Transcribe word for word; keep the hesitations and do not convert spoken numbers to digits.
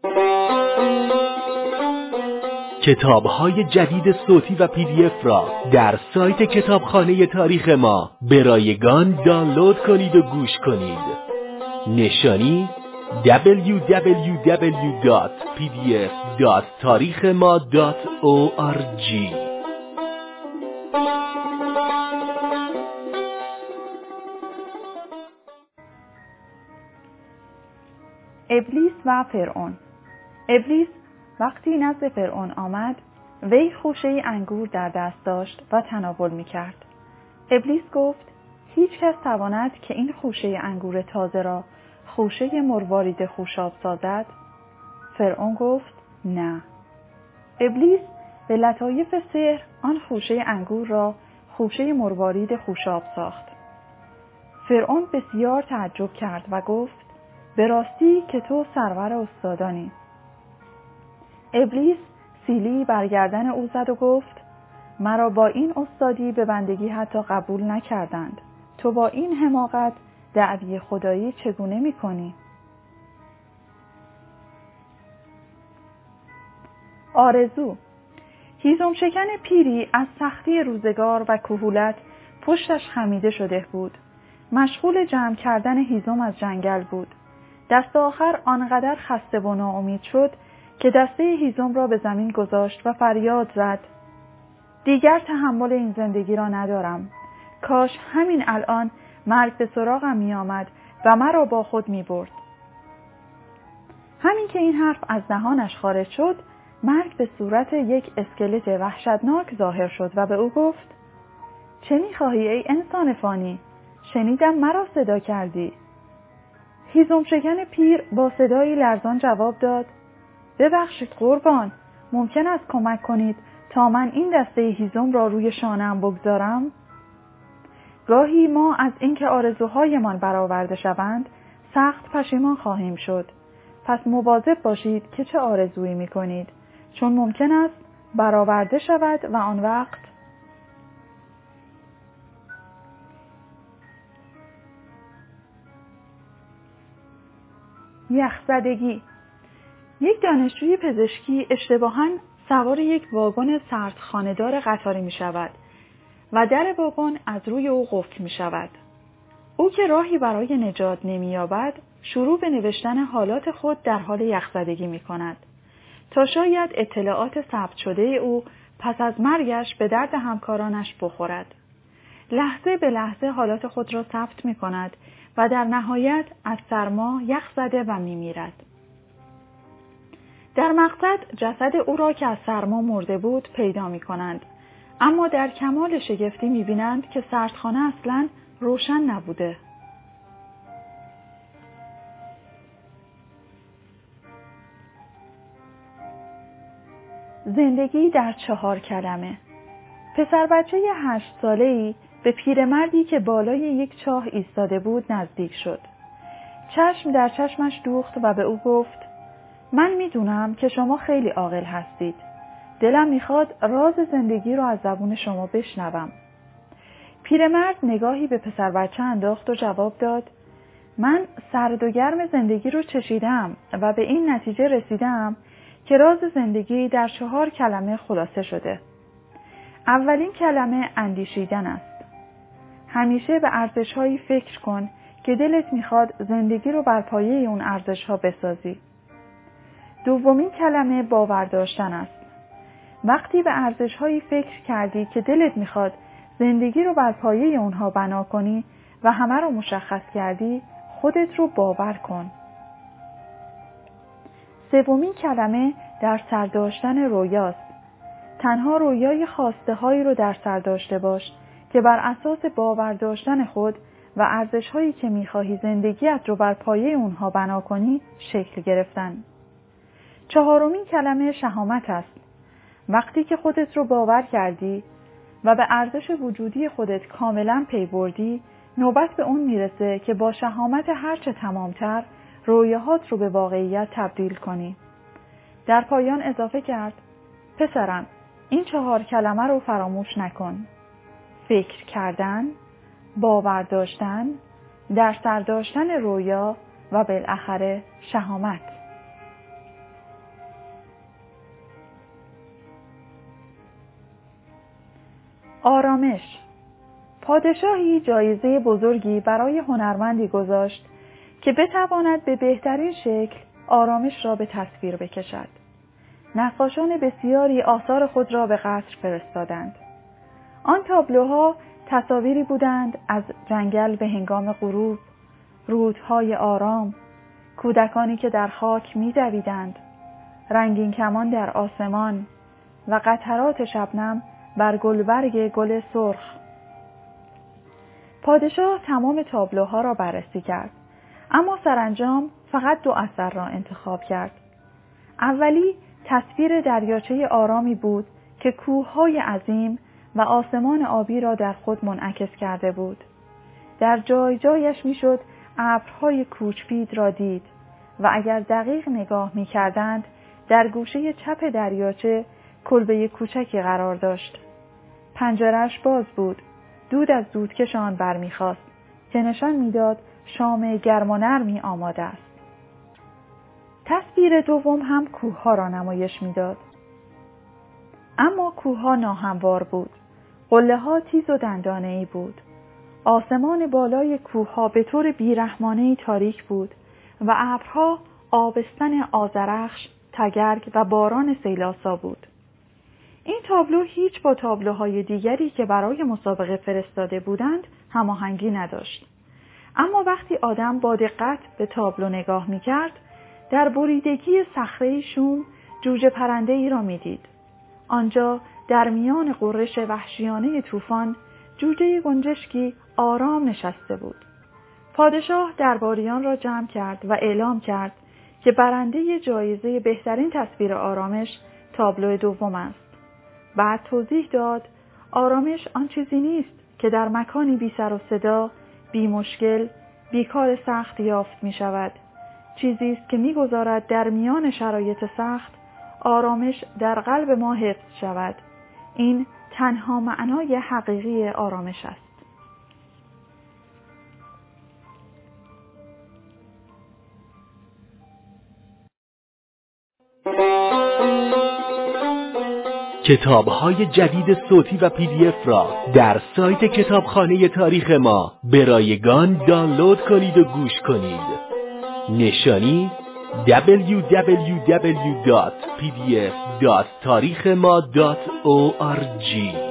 کتاب‌های جدید صوتی و پی دی اف را در سایت کتابخانه تاریخ ما به رایگان دانلود کنید و گوش کنید. نشانی دبلیو دبلیو دبلیو دات پی دی اف دات تاریخ ما دات او آر جی. ابلیس و فرعون. ابلیس وقتی نزد فرعون آمد، وی خوشه انگور در دست داشت و تناول می کرد. ابلیس گفت هیچ کس تواند که این خوشه انگور تازه را خوشه مروارید خوشاب سازد؟ فرعون گفت نه. ابلیس به لطایف سحر آن خوشه انگور را خوشه مروارید خوشاب ساخت. فرعون بسیار تعجب کرد و گفت به راستی که تو سرور استادانی. ابلیس سیلی بر گردن او زد و گفت مرا با این استادی به بندگی حتی قبول نکردند. تو با این حماقت دعوی خدایی چگونه می کنی؟ آرزو. هیزم شکن پیری از سختی روزگار و کهولت پشتش خمیده شده بود. مشغول جمع کردن هیزم از جنگل بود. دست آخر آنقدر خسته و ناامید شد که دسته هیزم را به زمین گذاشت و فریاد زد دیگر تحمل این زندگی را ندارم. کاش همین الان مرگ به سراغم می آمد و مرا با خود می برد. همین که این حرف از دهانش خارج شد، مرگ به صورت یک اسکلت وحشتناک ظاهر شد و به او گفت چه می خواهی ای انسان فانی؟ شنیدم مرا صدا کردی. هیزم شکن پیر با صدایی لرزان جواب داد ببخشید قربان، ممکن است کمک کنید تا من این دسته هیزم را روی شانه‌ام بگذارم؟ گاهی ما از اینکه آرزوهایمان برآورده شوند سخت پشیمان خواهیم شد. پس مواظب باشید که چه آرزویی می‌کنید، چون ممکن است برآورده شود و آن وقت یخزدگی. یک دانشجوی پزشکی اشتباهاً سوار یک واگن سردخانه‌دار قطاری می شود و در واگن از روی او قفل می شود. او که راهی برای نجات نمی یابد، شروع به نوشتن حالات خود در حال یخزدگی می کند تا شاید اطلاعات ثبت شده او پس از مرگش به درد همکارانش بخورد. لحظه به لحظه حالات خود را ثبت می کند و در نهایت از سرما یخ زده و می میرد. در مقصد جسد او را که از سرما مرده بود پیدا می کنند، اما در کمال شگفتی می بینند که سردخانه اصلاً روشن نبوده. زندگی در چهار کلمه. پسر بچه هشت ساله‌ای به پیرمردی که بالای یک چاه ایستاده بود نزدیک شد. چشم در چشمش دوخت و به او گفت من میدونم که شما خیلی عاقل هستید. دلم میخواد راز زندگی رو از زبون شما بشنوم. پیرمرد نگاهی به پسر بچه انداخت و جواب داد من سرد و گرم زندگی رو چشیدم و به این نتیجه رسیدم که راز زندگی در چهار کلمه خلاصه شده. اولین کلمه اندیشیدن است. همیشه به ارزش‌هایی فکر کن که دلت میخواد زندگی رو بر پایه اون ارزش‌ها بسازی. دومین کلمه باور داشتن است. وقتی به ارزش‌هایی فکر کردی که دلت میخواد زندگی رو بر پایه اونها بنا کنی و همه رو مشخص کردی، خودت رو باور کن. سومین کلمه در سر داشتن رویاست. تنها رویای خواسته هایی رو در سر داشته باش که بر اساس باور داشتن خود و ارزش هایی که میخواهی زندگیت رو بر پایه اونها بنا کنی شکل گرفتن. چهارمین کلمه شهامت است. وقتی که خودت رو باور کردی و به ارزش وجودی خودت کاملا پی بردی، نوبت به اون میرسه که با شهامت هرچه تمامتر رویاهات رو به واقعیت تبدیل کنی. در پایان اضافه کرد پسرم، این چهار کلمه رو فراموش نکن. فکر کردن، باور داشتن، در سر داشتن رویا و بالاخره شهامت. آرامش. پادشاهی جایزه بزرگی برای هنرمندی گذاشت که بتواند به بهترین شکل آرامش را به تصویر بکشد. نقاشان بسیاری آثار خود را به قصر فرستادند. آن تابلوها تصاویری بودند از جنگل به هنگام غروب، رودهای آرام، کودکانی که در خاک می‌دویدند، رنگین کمان در آسمان و قطرات شبنم بر گلبرگ گل سرخ. پادشاه تمام تابلوها را بررسی کرد، اما سرانجام فقط دو اثر را انتخاب کرد. اولی تصویر دریاچه آرامی بود که کوههای عظیم و آسمان آبی را در خود منعکس کرده بود. در جای جایش میشد ابرهای کوچبید را دید و اگر دقیق نگاه می کردند در گوشه چپ دریاچه کلبه کوچکی قرار داشت. پنجره‌اش باز بود. دود از دودکش آن برمیخاست که نشان میداد شام گرم و نرمی آماده است. تصویر دوم هم کوه‌ها را نمایش میداد. اما کوه‌ها ناهموار بود. قله‌ها تیز و دندانه‌ای بود. آسمان بالای کوه‌ها به طور بیرحمانه‌ای تاریک بود و ابرها آبستن آذرخش، تگرگ و باران سیلاسا بود. این تابلو هیچ با تابلوهای دیگری که برای مسابقه فرستاده بودند هماهنگی نداشت. اما وقتی آدم با دقت به تابلو نگاه می‌کرد، در بریدگی صخره شوم جوجه پرنده‌ای را می‌دید. آنجا در میان غرش وحشیانه طوفان جوجه گنجشکی آرام نشسته بود. پادشاه درباریان را جمع کرد و اعلام کرد که برنده جایزه بهترین تصویر آرامش تابلو دوم است. بعد توضیح داد آرامش آن چیزی نیست که در مکانی بی سر و صدا، بی مشکل، بی کار سخت یافت می شود. چیزی است که می گذارد در میان شرایط سخت آرامش در قلب ما حفظ شود. این تنها معنای حقیقی آرامش است. کتاب‌های جدید صوتی و پی دی اف را در سایت کتابخانه تاریخ ما به رایگان دانلود کنید و گوش کنید. نشانی دبلیو دبلیو دبلیو دات پی دی اف دات تاریخ ما دات او آر جی